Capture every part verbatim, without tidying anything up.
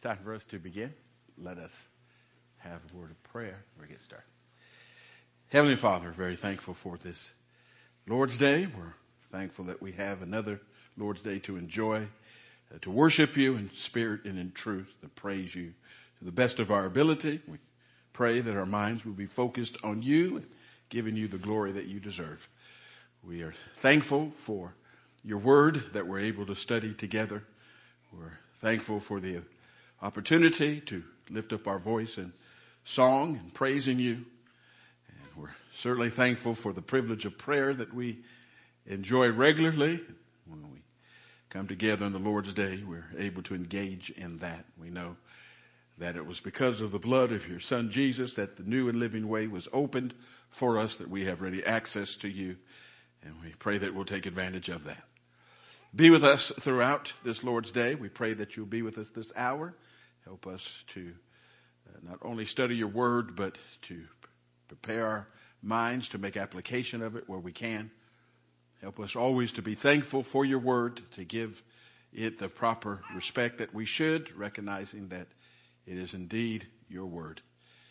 It's time for us to begin. Let us have a word of prayer before we get started. Heavenly Father, very thankful for this Lord's Day. We're thankful that we have another Lord's Day to enjoy, uh, to worship you in spirit and in truth, to praise you to the best of our ability. We pray that our minds will be focused on you and giving you the glory that you deserve. We are thankful for your word that we're able to study together. We're thankful for the opportunity to lift up our voice in song and praising you. And we're certainly thankful for the privilege of prayer that we enjoy regularly. When we come together on the Lord's Day, we're able to engage in that. We know that it was because of the blood of your Son Jesus that the new and living way was opened for us, that we have ready access to you. And we pray that we'll take advantage of that. Be with us throughout this Lord's Day. We pray that you'll be with us this hour. Help us to uh, not only study your word, but to prepare our minds to make application of it where we can. Help us always to be thankful for your word, to give it the proper respect that we should, recognizing that it is indeed your word.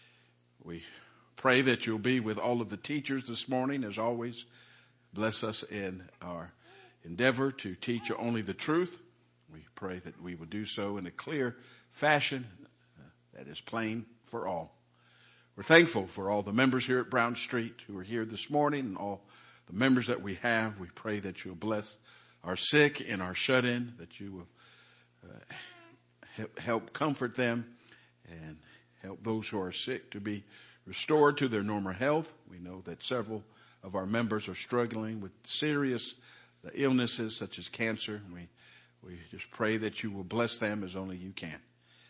We pray that you'll be with all of the teachers this morning, as always. Bless us in our endeavor to teach only the truth. We pray that we will do so in a clear fashion uh, that is plain for all. We're thankful for all the members here at Brown Street who are here this morning and all the members that we have. We pray that you'll bless our sick and our shut-in, that you will uh, help, help comfort them and help those who are sick to be restored to their normal health. We know that several of our members are struggling with serious illnesses such as cancer. We we just pray that you will bless them as only you can.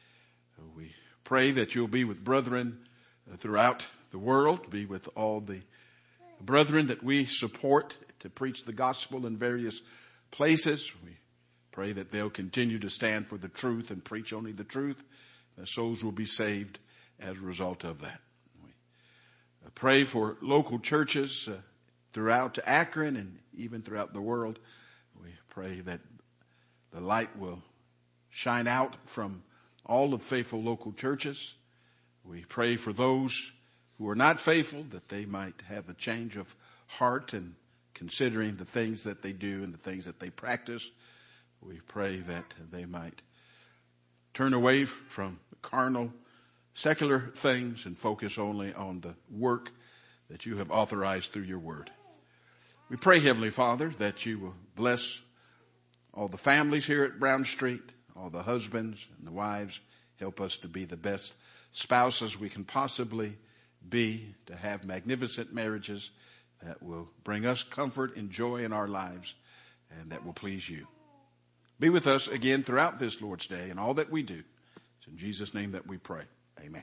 We pray that you'll be with brethren throughout the world, be with all the brethren that we support to preach the gospel in various places. We pray that they'll continue to stand for the truth and preach only the truth. That souls will be saved as a result of that. We pray for local churches uh, throughout Akron and even throughout the world. We pray that the light will shine out from all of faithful local churches. We pray for those who are not faithful, that they might have a change of heart and considering the things that they do and the things that they practice. We pray that they might turn away from carnal, secular things and focus only on the work that you have authorized through your word. We pray, Heavenly Father, that you will bless all the families here at Brown Street, all the husbands and the wives. Help us to be the best spouses we can possibly be, to have magnificent marriages that will bring us comfort and joy in our lives and that will please you. Be with us again throughout this Lord's Day and all that we do. It's in Jesus' name that we pray. Amen.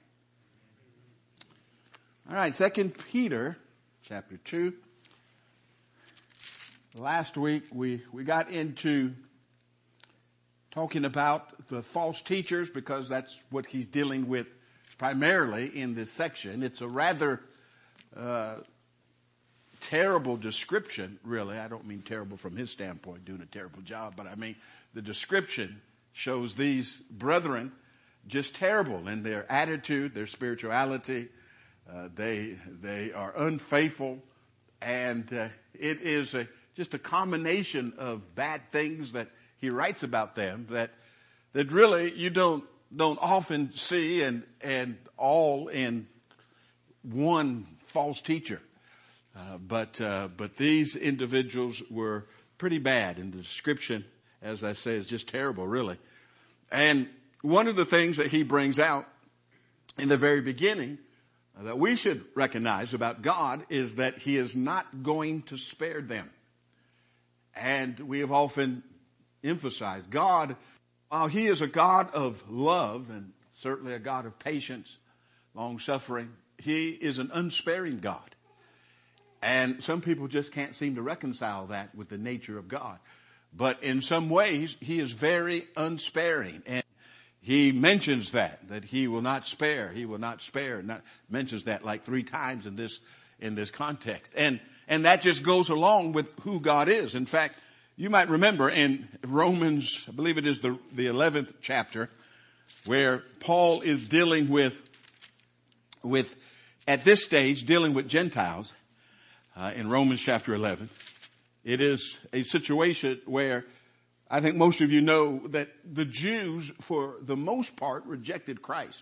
All right, Second Peter chapter two. Last week we, we got into talking about the false teachers because that's what he's dealing with primarily in this section. It's a rather uh, terrible description, really. I don't mean terrible from his standpoint, doing a terrible job, but I mean the description shows these brethren just terrible in their attitude, their spirituality. Uh, they they are unfaithful, and uh, it is a just a combination of bad things that he writes about them that that really you don't don't often see, and and all in one false teacher. Uh, but uh, but these individuals were pretty bad, and the description, as I say, is just terrible, really. And one of the things that he brings out in the very beginning uh, that we should recognize about God is that he is not going to spare them. And we have often emphasized God, while he is a God of love and certainly a God of patience, long suffering, he is an unsparing God. And some people just can't seem to reconcile that with the nature of God. But in some ways, he is very unsparing. And he mentions that, that he will not spare, he will not spare. Not mentions that like three times in this, in this context. And And that just goes along with who God is. In fact, you might remember in Romans, I believe it is the, the eleventh chapter, where Paul is dealing with, with, at this stage, dealing with Gentiles, uh, in Romans chapter eleven. It is a situation where I think most of you know that the Jews, for the most part, rejected Christ.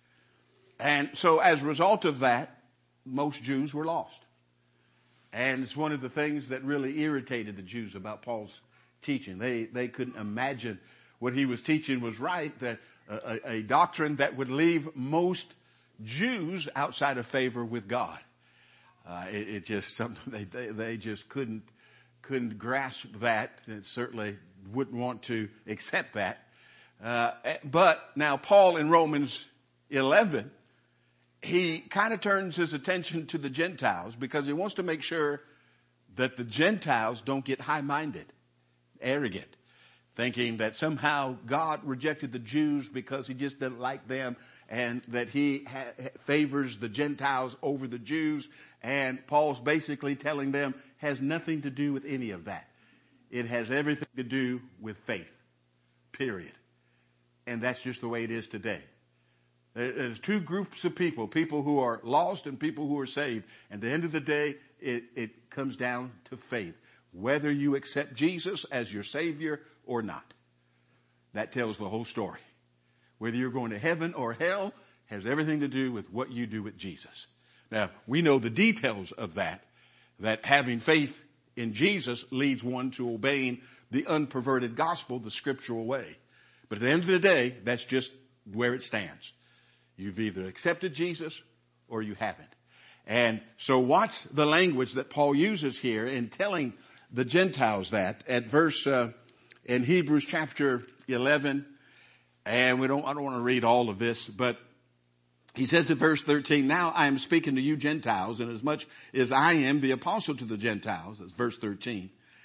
And so as a result of that, most Jews were lost. And it's one of the things that really irritated the Jews about Paul's teaching. They, they couldn't imagine what he was teaching was right, that a, a doctrine that would leave most Jews outside of favor with God. Uh, it, it just something they, they, they just couldn't, couldn't grasp that, and certainly wouldn't want to accept that. Uh, but now Paul in Romans eleven, he kind of turns his attention to the Gentiles because he wants to make sure that the Gentiles don't get high-minded, arrogant, thinking that somehow God rejected the Jews because he just didn't like them, and that he ha- favors the Gentiles over the Jews. And Paul's basically telling them has nothing to do with any of that. It has everything to do with faith, period. And that's just the way it is today. There's two groups of people, people who are lost and people who are saved. At the end of the day, it, it comes down to faith. Whether you accept Jesus as your Savior or not. That tells the whole story. Whether you're going to heaven or hell has everything to do with what you do with Jesus. Now, we know the details of that, that having faith in Jesus leads one to obeying the unperverted gospel, the scriptural way. But at the end of the day, that's just where it stands. You've either accepted Jesus or you haven't. And so watch the language that Paul uses here in telling the Gentiles that at verse, uh, in Hebrews chapter eleven. And we don't, I don't want to read all of this, but he says in verse thirteen, now I am speaking to you Gentiles, and as much as I am the apostle to the Gentiles, that's verse thirteen,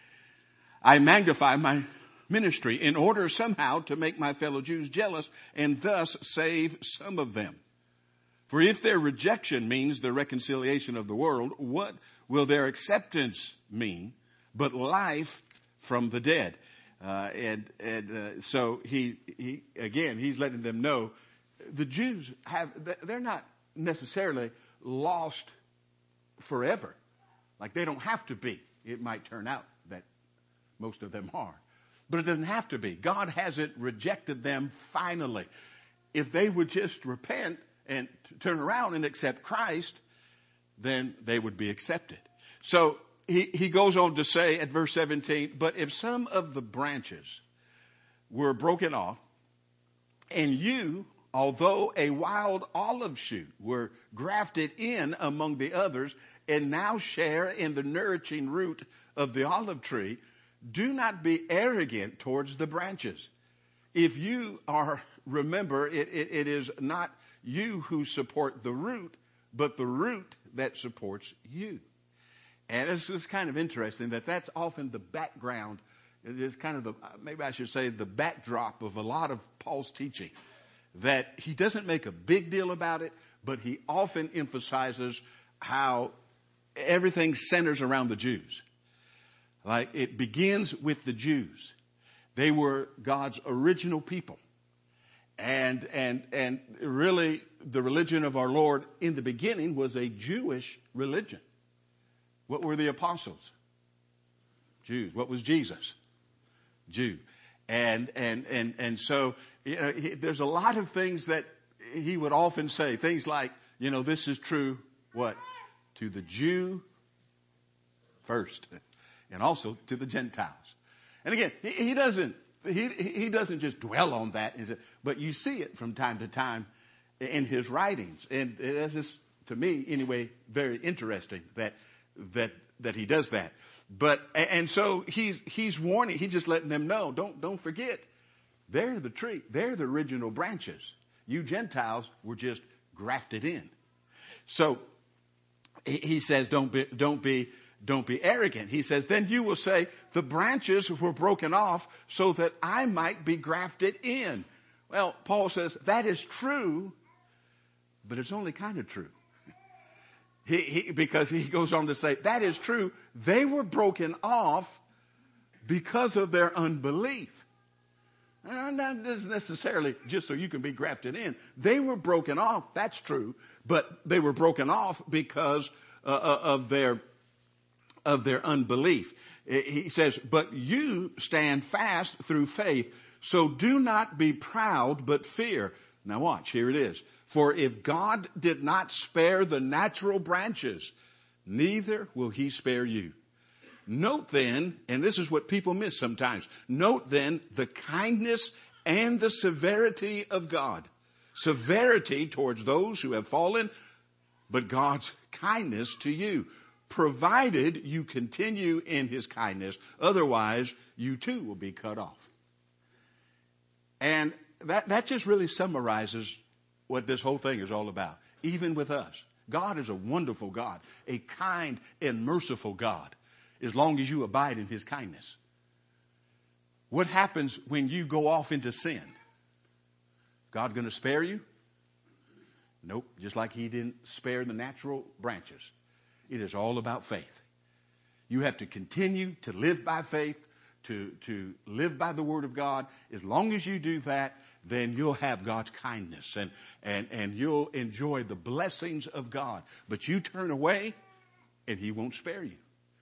I magnify my ministry in order somehow to make my fellow Jews jealous and thus save some of them. For if their rejection means the reconciliation of the world, what will their acceptance mean but life from the dead? Uh, and, and, uh, so he, he, again, he's letting them know the Jews have, they're not necessarily lost forever. Like they don't have to be. It might turn out that most of them are. But it doesn't have to be. God hasn't rejected them finally. If they would just repent and turn around and accept Christ, then they would be accepted. So he, he goes on to say at verse seventeen, but if some of the branches were broken off, and you, although a wild olive shoot, were grafted in among the others, and now share in the nourishing root of the olive tree, do not be arrogant towards the branches. If you are, remember, it, it, it is not you who support the root, but the root that supports you. And it's just kind of interesting that that's often the background. It is kind of the, maybe I should say the backdrop of a lot of Paul's teaching. That he doesn't make a big deal about it, but he often emphasizes how everything centers around the Jews. Like it begins with the Jews. They were God's original people. And, and, and really the religion of our Lord in the beginning was a Jewish religion. What were the apostles? Jews. What was Jesus? Jew. And, and, and, and so, you know, he, there's a lot of things that he would often say. Things like, you know, this is true, what? To the Jew first. And also to the Gentiles. And again, he, he doesn't, he, he doesn't just dwell on that, but you see it from time to time in his writings. And that's just, to me, anyway, very interesting that, that, that he does that. But, and so he's, he's warning, he's just letting them know, don't, don't forget, they're the tree, they're the original branches. You Gentiles were just grafted in. So he, he says, don't be, don't be, Don't be arrogant. He says, then you will say, the branches were broken off so that I might be grafted in. Well, Paul says, that is true, but it's only kind of true. He, he, because he goes on to say, that is true. They were broken off because of their unbelief. And not necessarily just so you can be grafted in. They were broken off, that's true, but they were broken off because uh, of their of their unbelief. He says, but you stand fast through faith, so do not be proud, but fear. Now watch, here it is. For if God did not spare the natural branches, neither will he spare you. Note then, and this is what people miss sometimes, note then the kindness and the severity of God. Severity towards those who have fallen, but God's kindness to you, provided you continue in his kindness. Otherwise, you too will be cut off. And that, that just really summarizes what this whole thing is all about. Even with us. God is a wonderful God, a kind and merciful God, as long as you abide in his kindness. What happens when you go off into sin? God going to spare you? Nope. Just like he didn't spare the natural branches. It is all about faith. You have to continue to live by faith, to, to live by the word of God. As long as you do that, then you'll have God's kindness and, and, and you'll enjoy the blessings of God. But you turn away and he won't spare you.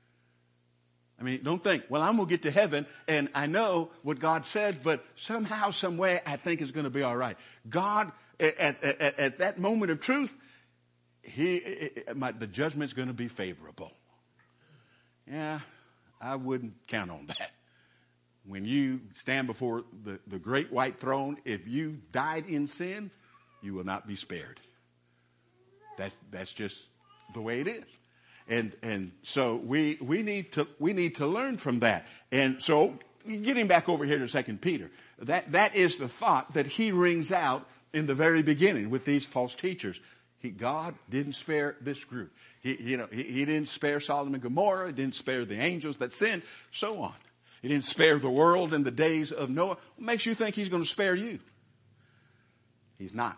I mean, don't think, well, I'm going to get to heaven and I know what God said, but somehow, some way, I think it's going to be all right. God, at, at, at, at that moment of truth, he, my, the judgment's going to be favorable. Yeah, I wouldn't count on that. When you stand before the, the great white throne, if you died in sin, you will not be spared. That, that's just the way it is. And, and so we, we need to, we need to learn from that. And so getting back over here to Second Peter, that, that is the thought that he rings out in the very beginning with these false teachers. He, God didn't spare this group. He, you know, he, he didn't spare Sodom and Gomorrah. He didn't spare the angels that sinned, so on. He didn't spare the world in the days of Noah. What makes you think he's going to spare you? He's not.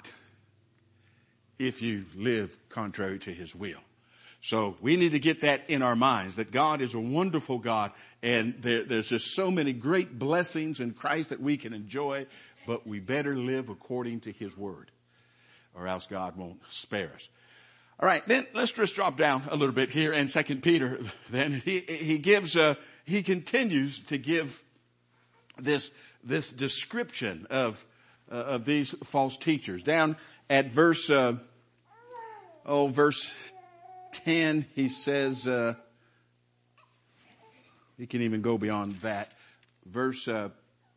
If you live contrary to his will. So we need to get that in our minds, that God is a wonderful God, and there, there's just so many great blessings in Christ that we can enjoy, but we better live according to his word, or else God won't spare us. All right, then let's just drop down a little bit here in Second Peter. Then he he gives a he continues to give this this description of uh, of these false teachers. Down at verse uh, oh verse ten, he says uh, he can even go beyond that. Verse uh,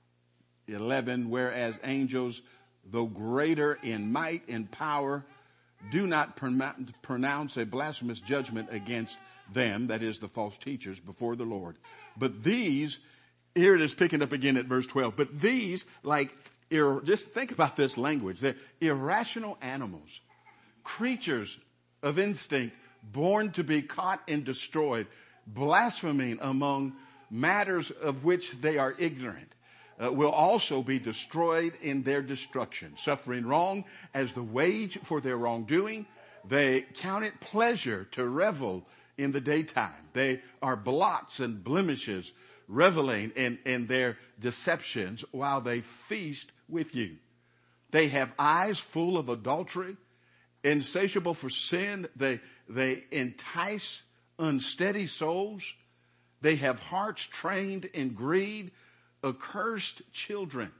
eleven, whereas angels, though greater in might and power, do not pronounce a blasphemous judgment against them, that is the false teachers, before the Lord. But these, here it is picking up again at verse twelve, but these, like, ir- just think about this language. They're irrational animals, creatures of instinct, born to be caught and destroyed, blaspheming among matters of which they are ignorant. Uh, will also be destroyed in their destruction, suffering wrong as the wage for their wrongdoing. They count it pleasure to revel in the daytime. They are blots and blemishes, reveling in, in their deceptions while they feast with you. They have eyes full of adultery, insatiable for sin. They, they entice unsteady souls. They have hearts trained in greed, accursed children.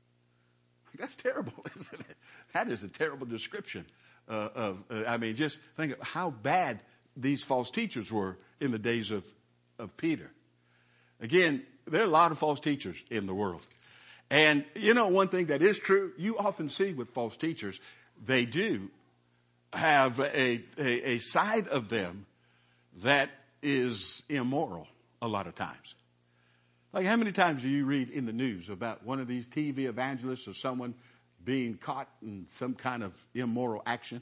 That's terrible, isn't it? That is a terrible description uh, of, uh, I mean, just think of how bad these false teachers were in the days of, of Peter. Again, there are a lot of false teachers in the world. And, you know, one thing that is true, you often see with false teachers, they do have a, a, a side of them that is immoral a lot of times. Like, how many times do you read in the news about one of these T V evangelists or someone being caught in some kind of immoral action?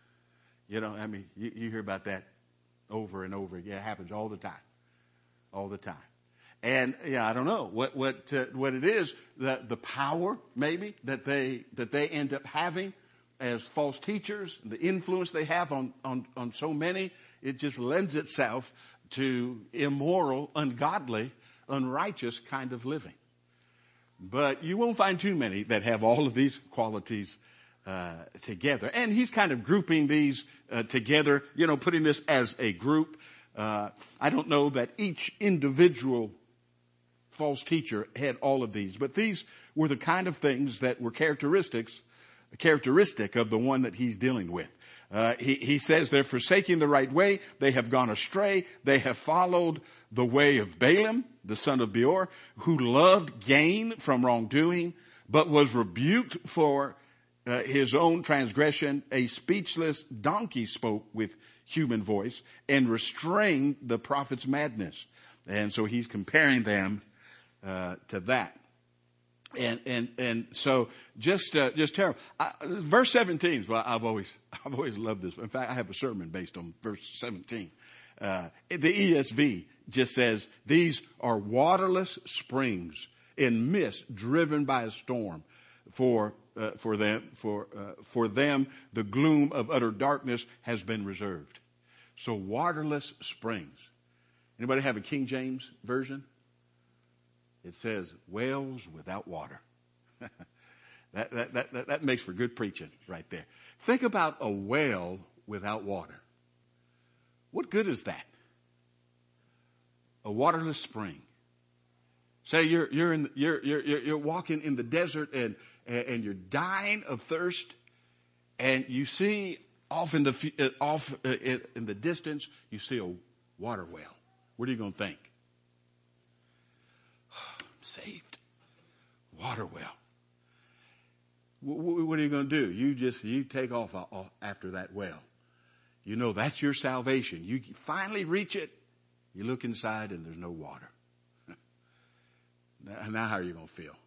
You know, I mean, you, you hear about that over and over again. It happens all the time. All the time. And, yeah, I don't know what, what, uh, what it is, the, the power maybe that they, that they end up having as false teachers, the influence they have on, on, on so many, it just lends itself to immoral, ungodly, unrighteous kind of living. But you won't find too many that have all of these qualities uh, together. And he's kind of grouping these uh, together, you know, putting this as a group. Uh, I don't know that each individual false teacher had all of these, but these were the kind of things that were characteristics, characteristic of the one that he's dealing with. Uh, he, he says they're forsaking the right way. They have gone astray. They have followed the way of Balaam, the son of Beor, who loved gain from wrongdoing, but was rebuked for uh, his own transgression. A speechless donkey spoke with human voice and restrained the prophet's madness. And so he's comparing them uh, to that. And, and, and so just, uh, just terrible. I, verse seventeen is what I've always, I've always loved this. In fact, I have a sermon based on verse seventeen. Uh, the E S V just says, these are waterless springs in mist driven by a storm. For, uh, for them, for, uh, for them, the gloom of utter darkness has been reserved. So waterless springs. Anybody have a King James version? It says wells without water. that, that, that, that makes for good preaching right there. Think about a well without water. What good is that? A waterless spring. Say you're, you're in, you're, you're, you're walking in the desert and, and you're dying of thirst, and you see off in the, off in the distance, you see a water well. What are you going to think? Saved. Water well. What are you going to do? You just, you take off after that well. You know that's your salvation. You finally reach it. You look inside and there's no water. Now how are you going to feel?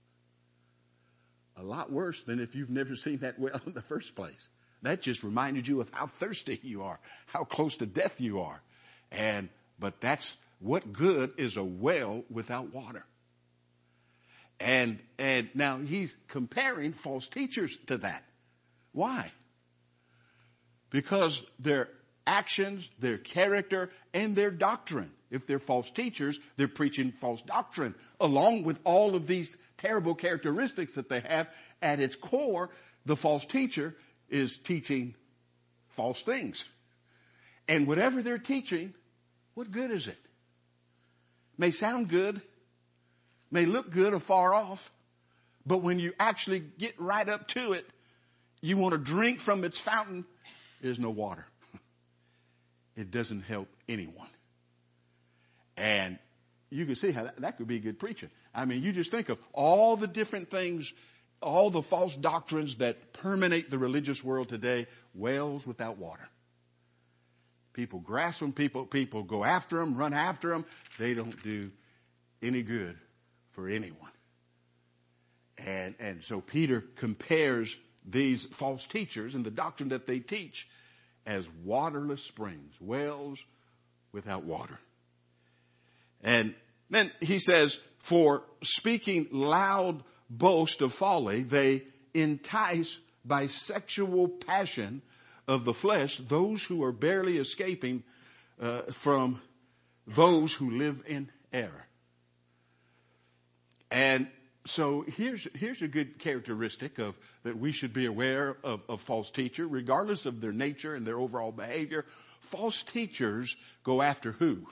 A lot worse than if you've never seen that well in the first place. That just reminded you of how thirsty you are, how close to death you are. And, but that's, what good is a well without water? And, and now he's comparing false teachers to that. Why? Because their actions, their character, and their doctrine. If they're false teachers, they're preaching false doctrine, along with all of these terrible characteristics that they have. At its core, the false teacher is teaching false things. And whatever they're teaching, what good is it? May sound good, may look good afar off, but when you actually get right up to it, you want to drink from its fountain, there's no water. It doesn't help anyone. And you can see how that, that could be good preaching. I mean, you just think of all the different things, all the false doctrines that permeate the religious world today, wells without water. People grasp them, people, people go after them, run after them. They don't do any good for anyone. And, and so Peter compares these false teachers and the doctrine that they teach as waterless springs, wells without water. And then he says, for speaking loud boast of folly, they entice by sexual passion of the flesh those who are barely escaping uh, from those who live in error. And so here's here's a good characteristic of that we should be aware of, of false teacher, regardless of their nature and their overall behavior. False teachers go after who?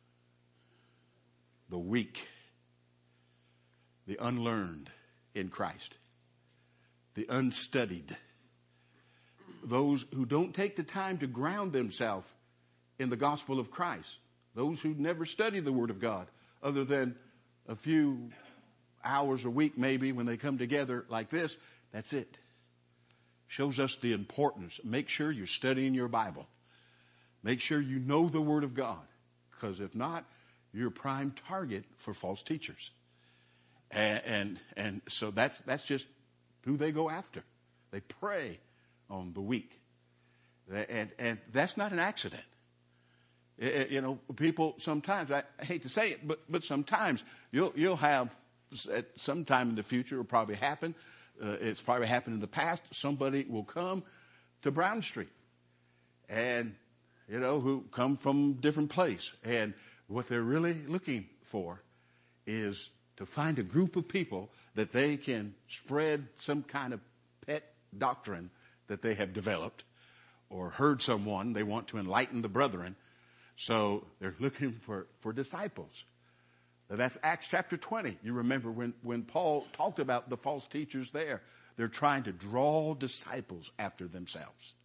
The weak, the unlearned in Christ, the unstudied, those who don't take the time to ground themselves in the gospel of Christ, those who never study the Word of God other than a few hours a week maybe when they come together like this. That's it. Shows us the importance. Make sure you're studying your Bible. Make sure you know the Word of God, because if not, you're a prime target for false teachers. And, and, and so that's, that's just who they go after. They prey on the weak. And, and that's not an accident. It, you know, people sometimes, I hate to say it, but, but sometimes you'll, you'll have at some time in the future, it'll probably happen. Uh, it's probably happened in the past. Somebody will come to Brown Street and, you know, who come from a different place. And what they're really looking for is to find a group of people that they can spread some kind of pet doctrine that they have developed or heard someone. They want to enlighten the brethren. So they're looking for, for disciples. Now that's Acts chapter twenty. You remember when, when Paul talked about the false teachers there. They're trying to draw disciples after themselves.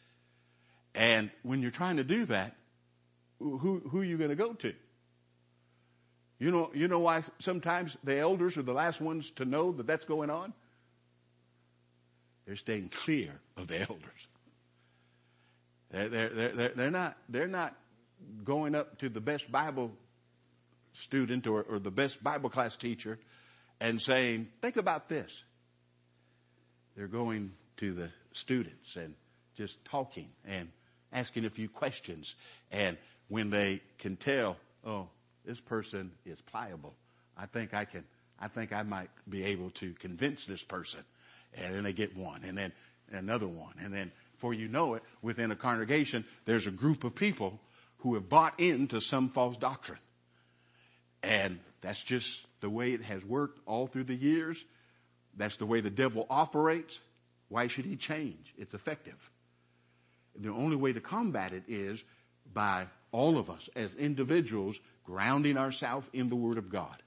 And when you're trying to do that, who, who are you going to go to? You know, you know why sometimes the elders are the last ones to know that that's going on? They're staying clear of the elders. They're, they're, they're, they're not, they're not going up to the best Bible student or, or the best Bible class teacher and saying, think about this. They're going to the students and just talking and asking a few questions. And when they can tell, oh, this person is pliable, I think I can, I think I might be able to convince this person. And then they get one and then another one. And then before you know it, within a congregation, there's a group of people who have bought into some false doctrine. And that's just the way it has worked all through the years. That's the way the devil operates. Why should he change? It's effective. The only way to combat it is by all of us as individuals grounding ourselves in the Word of God.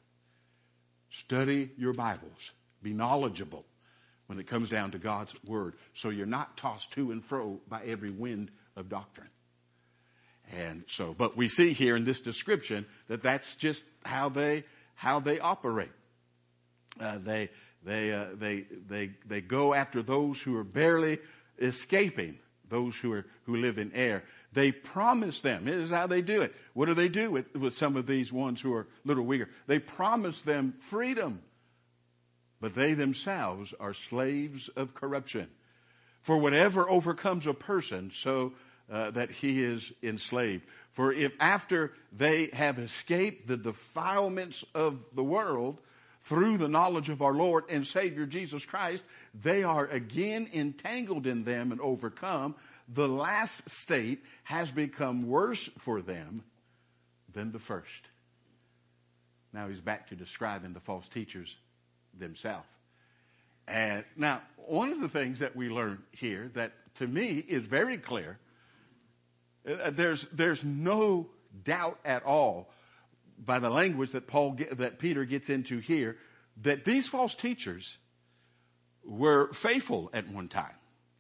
Study your Bibles. Be knowledgeable when it comes down to God's Word, so you're not tossed to and fro by every wind of doctrine. And so, but we see here in this description that that's just how they how they operate. Uh, they they uh, they they they go after those who are barely escaping, those who are who live in error. They promise them. This is how they do it. What do they do with, with some of these ones who are a little weaker? They promise them freedom, but they themselves are slaves of corruption. For whatever overcomes a person, so uh, that he is enslaved. For if after they have escaped the defilements of the world through the knowledge of our Lord and Savior Jesus Christ, they are again entangled in them and overcome, the last state has become worse for them than the first. Now he's back to describing the false teachers themselves. And now, one of the things that we learn here that to me is very clear, uh, there's there's no doubt at all by the language that Paul that Peter gets into here that these false teachers were faithful at one time.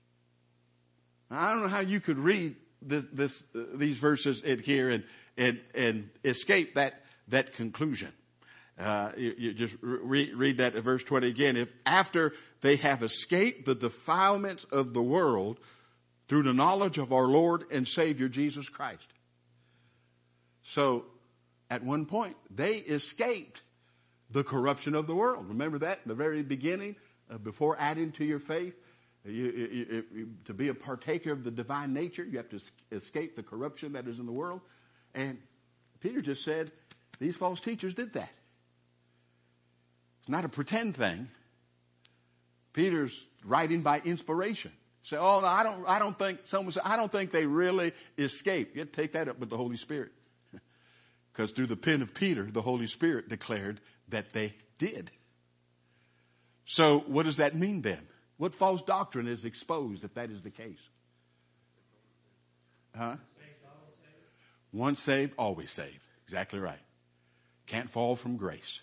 Now, I don't know how you could read this, this uh, these verses in here and and and escape that that conclusion. Uh, you, you just re- read that at verse twenty again. If after they have escaped the defilements of the world through the knowledge of our Lord and Savior Jesus Christ. So at one point they escaped the corruption of the world. Remember that in the very beginning, uh, before adding to your faith, you, you, you, to be a partaker of the divine nature, you have to escape the corruption that is in the world. And Peter just said these false teachers did that. It's not a pretend thing. Peter's writing by inspiration. Say, oh, no, I don't, I don't think, someone say, I don't think they really escaped. You have to take that up with the Holy Spirit. Because through the pen of Peter, the Holy Spirit declared that they did. So what does that mean then? What false doctrine is exposed if that is the case? Huh? Once saved, always saved. Exactly right. Can't fall from grace.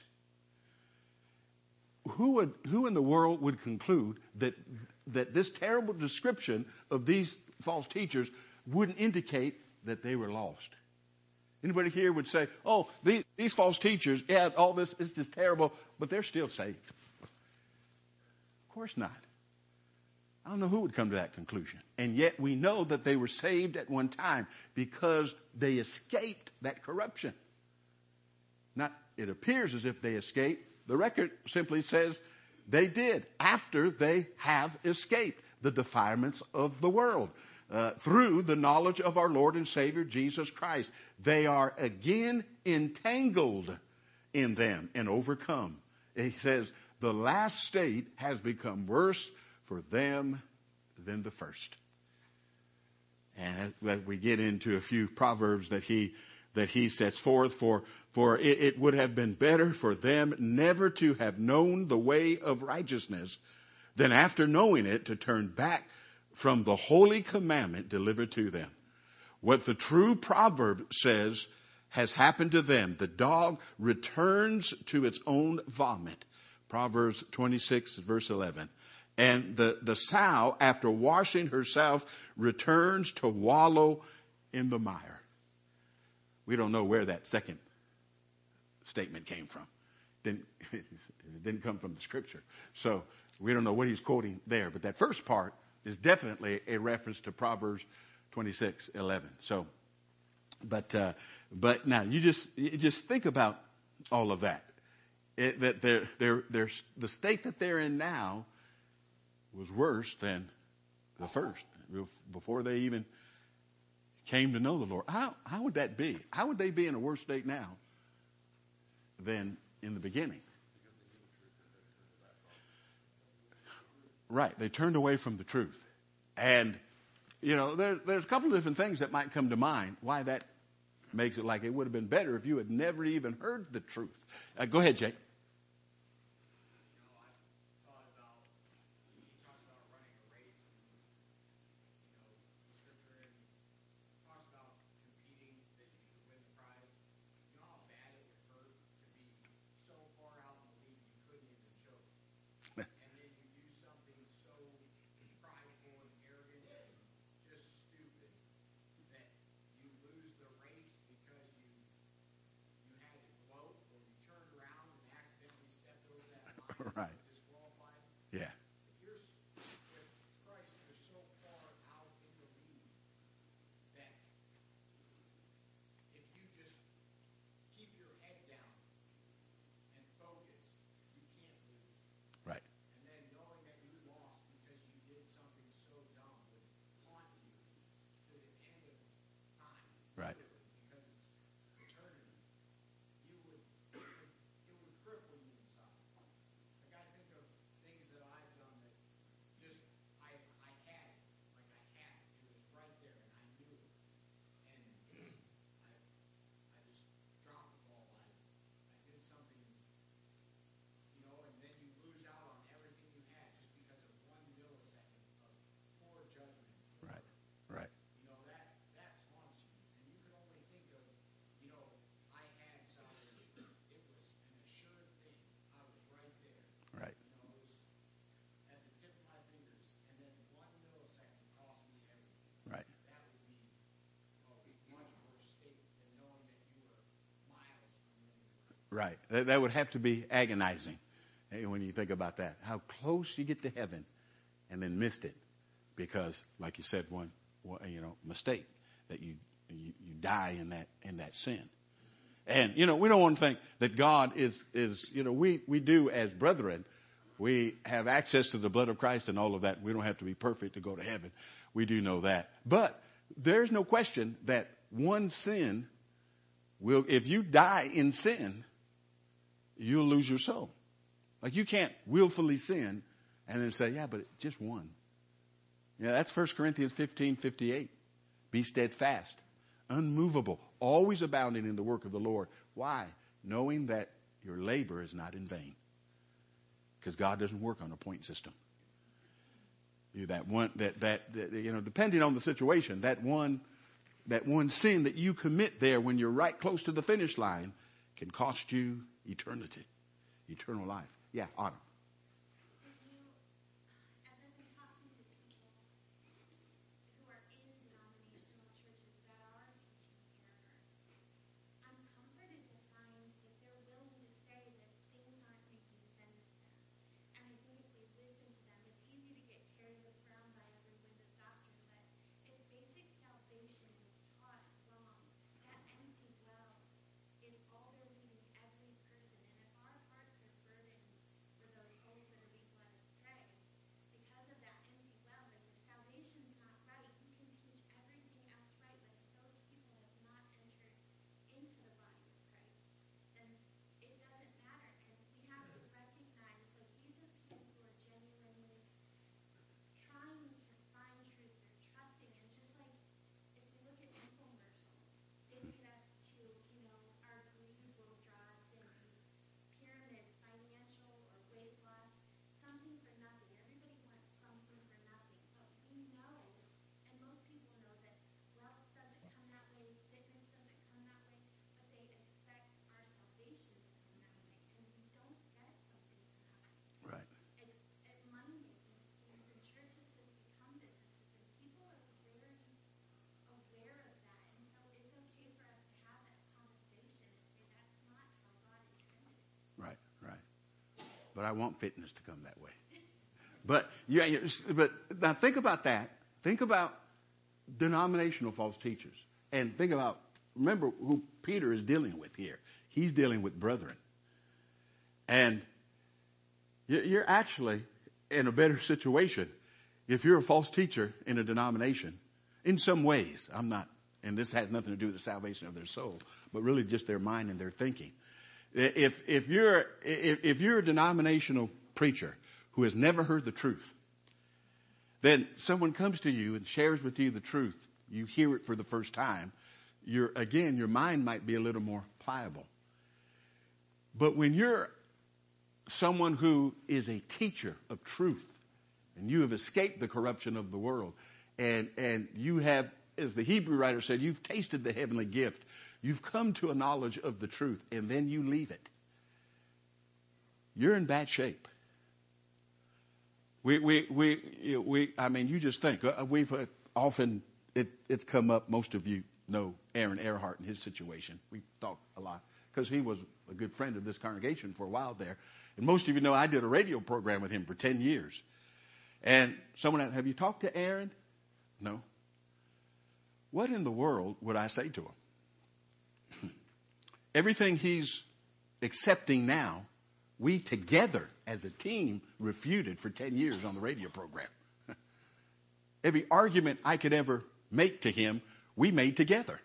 Who would, who in the world would conclude that, that this terrible description of these false teachers wouldn't indicate that they were lost? Anybody here would say, oh, these, these false teachers, yeah, all this is just terrible, but they're still saved. Of course not. I don't know who would come to that conclusion. And yet we know that they were saved at one time because they escaped that corruption. Not, it appears as if they escaped. The record simply says they did after they have escaped the defilements of the world uh, through the knowledge of our Lord and Savior Jesus Christ. They are again entangled in them and overcome. He says the last state has become worse for them than the first. And as we get into a few proverbs that he that he sets forth. For, for it, it would have been better for them never to have known the way of righteousness than after knowing it to turn back from the holy commandment delivered to them. What the true proverb says has happened to them. The dog returns to its own vomit. Proverbs twenty-six verse eleven. And the, the sow, after washing herself, returns to wallow in the mire. We don't know where that second statement came from. Didn't, it didn't come from the scripture. So we don't know what he's quoting there. But that first part is definitely a reference to Proverbs twenty-six eleven. So, but, uh, but now you just, you just think about all of that. It, that they're, they're, they're, the state that they're in now was worse than the first, before they even came to know the Lord. How, how would that be? How would they be in a worse state now than in the beginning? Right. They turned away from the truth. And, you know, there, there's a couple of different things that might come to mind why that makes it like it would have been better if you had never even heard the truth. Uh, go ahead, Jake. Right. Yeah. If you're, with Christ, you're so far out in the lead that if you just keep your head down and focus, you can't lose. Right. And then knowing that you lost because you did something so dumb would haunt you to the end of time. Right. Because it's eternity. You would, it would, it would cripple you inside. Like I think of things that I've done that just, I, I had it. Like I had it. It was right there and I knew it. And I, I just dropped the ball. I, I did something, you know, and then you lose out on everything you had just because of one millisecond of poor judgment. Right. Right. You know, that, that haunts you. And you can only think of, you know, I had salvation. It was an assured thing. I was right there. Right. You know, it was at the tip of my fingers. And then one millisecond cost me everything. Right. That would be a much worse state than knowing that you were miles from winning. Right. That, that would have to be agonizing when you think about that. How close you get to heaven and then missed it because, like you said, one, one you know, mistake that you, you you die in that in that sin. And you know, we don't want to think that God is is you know we we do as brethren. We have access to the blood of Christ and all of that. We don't have to be perfect to go to heaven. We do know that. But there's no question that one sin will, if you die in sin, you'll lose your soul. Like you can't willfully sin and then say, yeah, but just one. Yeah, that's First Corinthians fifteen fifty-eight. Be steadfast, unmovable, always abounding in the work of the Lord. Why? Knowing that your labor is not in vain. Because God doesn't work on a point system. You that one that, that that you know, depending on the situation, that one that one sin that you commit there when you're right close to the finish line can cost you eternity, eternal life. Yeah, Autumn. but I want fitness to come that way. But yeah, but now think about that. Think about denominational false teachers, and think about, remember who Peter is dealing with here. He's dealing with brethren, and you're actually in a better situation if you're a false teacher in a denomination. In some ways, I'm not, and this has nothing to do with the salvation of their soul, but really just their mind and their thinking. If if you're if, if you're a denominational preacher who has never heard the truth, then someone comes to you and shares with you the truth. You hear it for the first time. You're, again, your mind might be a little more pliable. But when you're someone who is a teacher of truth, and you have escaped the corruption of the world, and, and you have, as the Hebrew writer said, you've tasted the heavenly gift. You've come to a knowledge of the truth, and then you leave it. You're in bad shape. We, we, we, we, I mean, you just think, uh, we've uh, often, it, it's come up, most of you know Aaron Earhart and his situation. We talk a lot because he was a good friend of this congregation for a while there. And most of you know I did a radio program with him for ten years. And someone asked, have you talked to Aaron? No. What in the world would I say to him? Everything he's accepting now, we together as a team refuted for ten years on the radio program. Every argument I could ever make to him, we made together.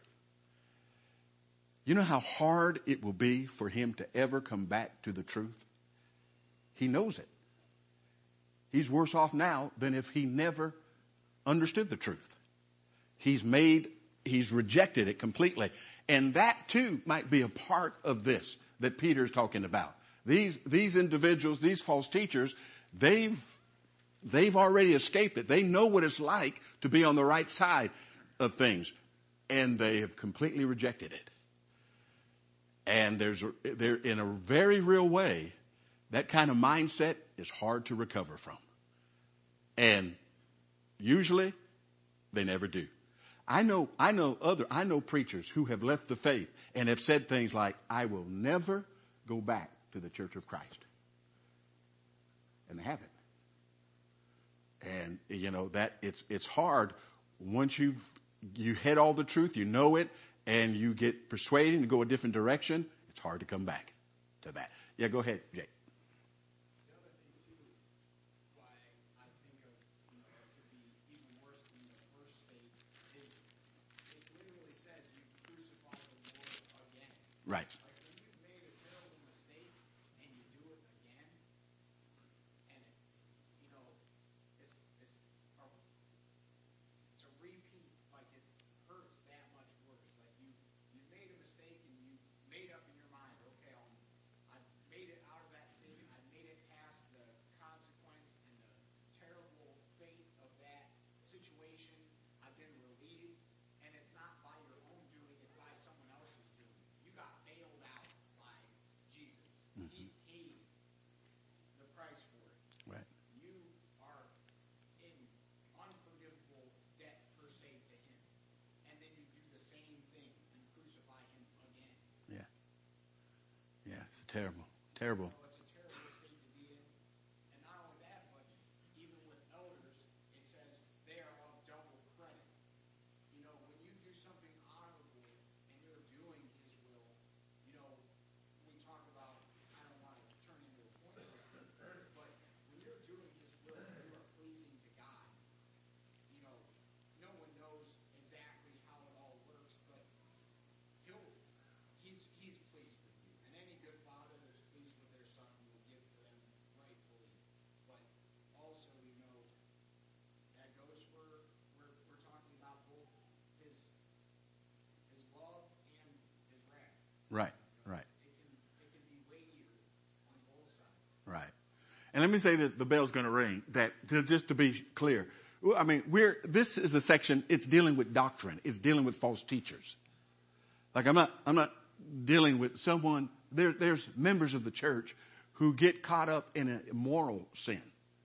You know how hard it will be for him to ever come back to the truth? He knows it. He's worse off now than if he never understood the truth. He's made, he's rejected it completely. And that too might be a part of this that Peter's talking about. These, these individuals, these false teachers, they've, they've already escaped it. They know what it's like to be on the right side of things. And they have completely rejected it. And there's, there, in a very real way, that kind of mindset is hard to recover from. And usually they never do. I know, I know other, I know preachers who have left the faith and have said things like, I will never go back to the Church of Christ. And they haven't. And, you know, that it's, it's hard once you've, you had all the truth, you know it, and you get persuaded and go a different direction, it's hard to come back to that. Yeah, go ahead, Jake. The other thing, too, why I think of, you know, it could be even worse than the first state is it literally says you crucify the Lord again. Right. Like when you've made a terrible mistake and you do it again, and it, you know, it's, it's, a, it's a repeat, like it hurts that much worse. Like you, you made a mistake and you made up in your mind, okay, I'll, I've made it out of that sin, I've made it past the consequence and the terrible fate of that situation, I've been relieved, and it's not by your own doing, it's by someone else's doing. You got bailed out by Jesus. Mm-hmm. He paid the price for it. Right. You are in unforgivable debt per se to him. And then you do the same thing and crucify him again. Yeah. Yeah, it's terrible. Terrible. So it's a terrible state to be in. And not only that, but even with elders, it says they are of double credit. You know, when you do something honorable and you're doing his will, you know, we talk about, I don't want to turn into a point system, but when you're doing his will, you are pleasing to God. You know, no one knows exactly how it all works, but he'll, he's, he's pleased with you. And any good father that's pleased with their son will give to them rightfully. But also we know that goes for, we're, we're talking about both his, his love and his wrath. Right, right, It can, it can be weightier on both sides. right. And let me say that the bell's going to ring, that to, just to be clear. Well, I mean, we're, this is a section, it's dealing with doctrine. It's dealing with false teachers. Like I'm not, I'm not dealing with someone, there, there's members of the church who get caught up in an immoral sin.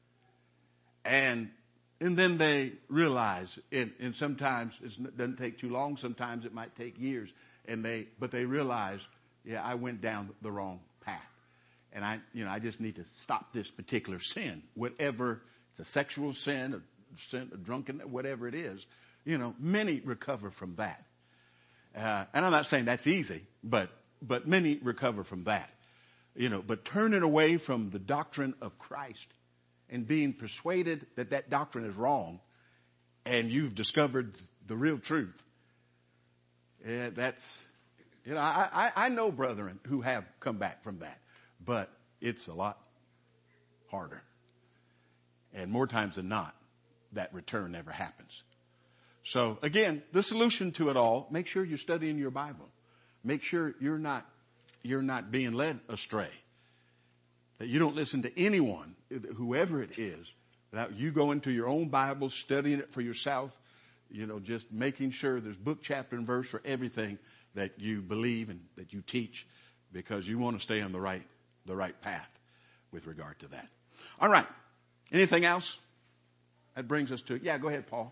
And, and then they realize it, and sometimes it's, it doesn't take too long. Sometimes it might take years. And they, but they realize, yeah, I went down the wrong path. and I, you know, I just need to stop this particular sin, whatever it's a sexual sin, a sin, a drunken, whatever it is. You know, many recover from that. Uh, and I'm not saying that's easy, but, but many recover from that. You know, but turning away from the doctrine of Christ and being persuaded that that doctrine is wrong and you've discovered the real truth. Yeah, that's, you know, I, I, I know brethren who have come back from that, but it's a lot harder. And more times than not, that return never happens. So again, the solution to it all, make sure you're studying your Bible. Make sure you're not, you're not being led astray. That you don't listen to anyone, whoever it is, without you going to your own Bible, studying it for yourself, you know, just making sure there's book, chapter, and verse for everything that you believe and that you teach, because you want to stay on the right, the right path with regard to that. All right. Anything else? That brings us to, yeah, go ahead, Paul.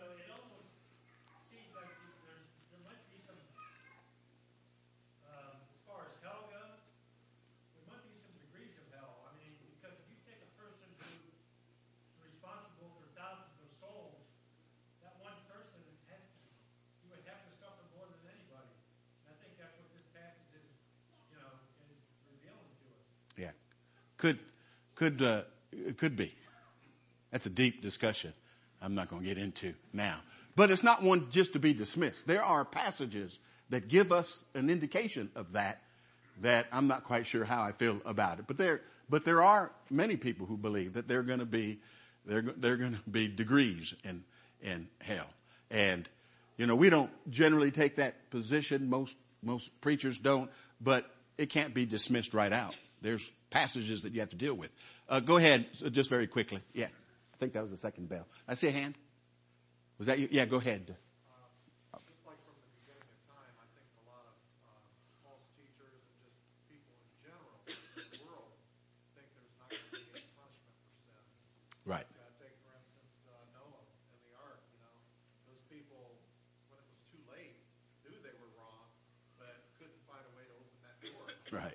Could, could, uh, it could be. That's a deep discussion I'm not going to get into now. But it's not one just to be dismissed. There are passages that give us an indication of that, that I'm not quite sure how I feel about it. But there, but there are many people who believe that they're going to be, they're, they're going to be degrees in, in hell. And, you know, we don't generally take that position. Most, most preachers don't, but it can't be dismissed right out. There's passages that you have to deal with. Uh, go ahead, just very quickly. Yeah, I think that was the second bell. I see a hand. Was that you? Yeah, go ahead. Uh, just like from the beginning of time, I think a lot of uh, false teachers and just people in general in the world think there's not going to be any punishment for sin. Right. Uh, take, for instance, uh, Noah and the ark. You know, those people, when it was too late, knew they were wrong, but couldn't find a way to open that door. Right.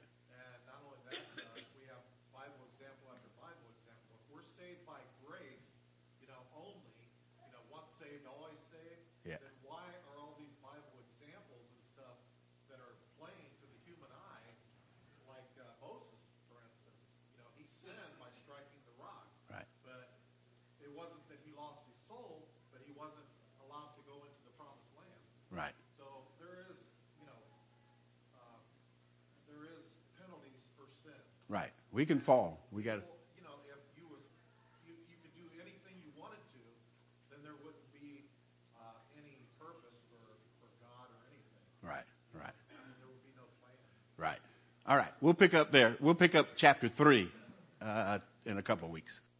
By grace, you know, only, you know, once saved, always saved, yeah. Then why are all these Bible examples and stuff that are plain to the human eye, like uh, Moses, for instance, you know, he sinned by striking the rock. Right. But it wasn't that he lost his soul, but he wasn't allowed to go into the promised land. Right. So there is, you know, uh, there is penalties for sin. Right. We can fall. We got to. Right, right. Right. All right. We'll pick up there. We'll pick up chapter three uh, in a couple of weeks.